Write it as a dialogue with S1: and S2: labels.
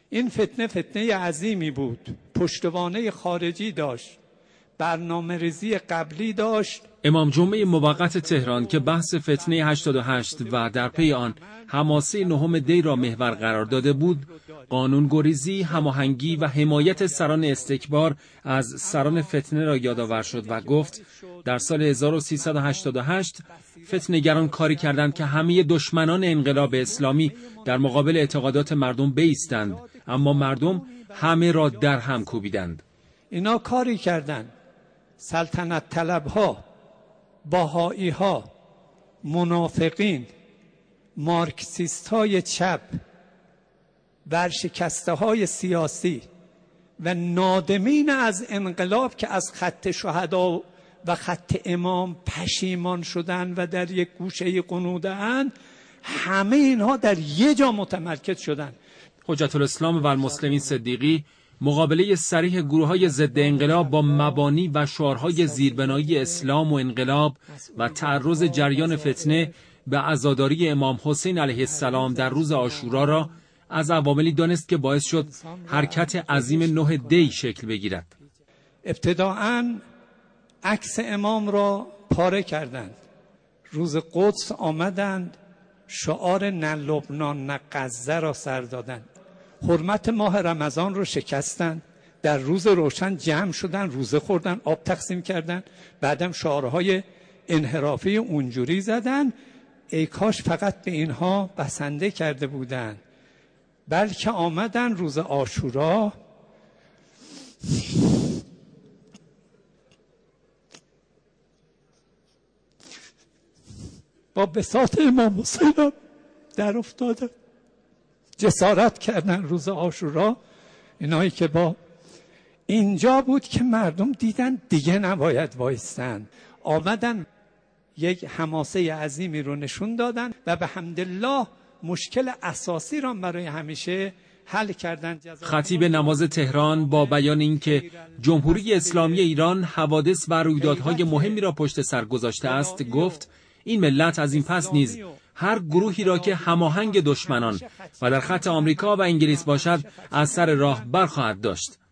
S1: این فتنه عظیمی بود، پشتوانه خارجی داشت، برنامه‌ریزی قبلی داشت.
S2: امام جمعه موقت تهران که بحث فتنه 88 و در پی آن حماسه 9 دی را محور قرار داده بود، قانونگریزی، هماهنگی و حمایت سران استکبار از سران فتنه را یادآور شد و گفت در سال 1388 فتنه‌گران کاری کردند که همه دشمنان انقلاب اسلامی در مقابل اعتقادات مردم بایستند، اما مردم همه را در هم کوبیدند.
S1: اینا کاری کردند سلطنت طلبها، باهائی‌ها، منافقین، مارکسیست‌های چپ، ورشکسته‌های سیاسی و نادمین از انقلاب که از خط شهدا و خط امام پشیمان شدن و در یک گوشه قنوده‌اند، همه اینها در یک جا متمرکز شدند.
S2: حجت الاسلام و المسلمین صدیقی مقابله صریح گروه‌های ضد انقلاب با مبانی و شعارهای زیربنایی اسلام و انقلاب و تعرض جریان فتنه به عزاداری امام حسین علیه السلام در روز عاشورا را از عواملی دانست که باعث شد حرکت عظیم 9 دی شکل بگیرد.
S1: ابتداعاً عکس امام را پاره کردند، روز قدس آمدند، شعار نه لبنان نه غزه را سر دادند، حرمت ماه رمضان رو شکستن، در روز روشن جمع شدن، روزه خوردن، آب تقسیم کردن، بعدم شعارهای انحرافی اونجوری زدن. ای کاش فقط به اینها بسنده کرده بودن، بلکه آمدن روز عاشورا با بساط امام حسین در افتادن، جسارت کردن. روز عاشورا اینایی که با اینجا بود که مردم دیدن دیگه نباید وایستن، آمدن یک حماسه عظیمی رو نشون دادن و به حمدالله مشکل اساسی را برای همیشه حل کردن.
S2: خطیب نماز تهران با بیان اینکه جمهوری اسلامی ایران حوادث و رویدادهای مهمی را پشت سر گذاشته است، گفت این ملت از این پس نیز هر گروهی را که هماهنگ دشمنان و در خط آمریکا و انگلیس باشد از سر راه برخواهد داشت.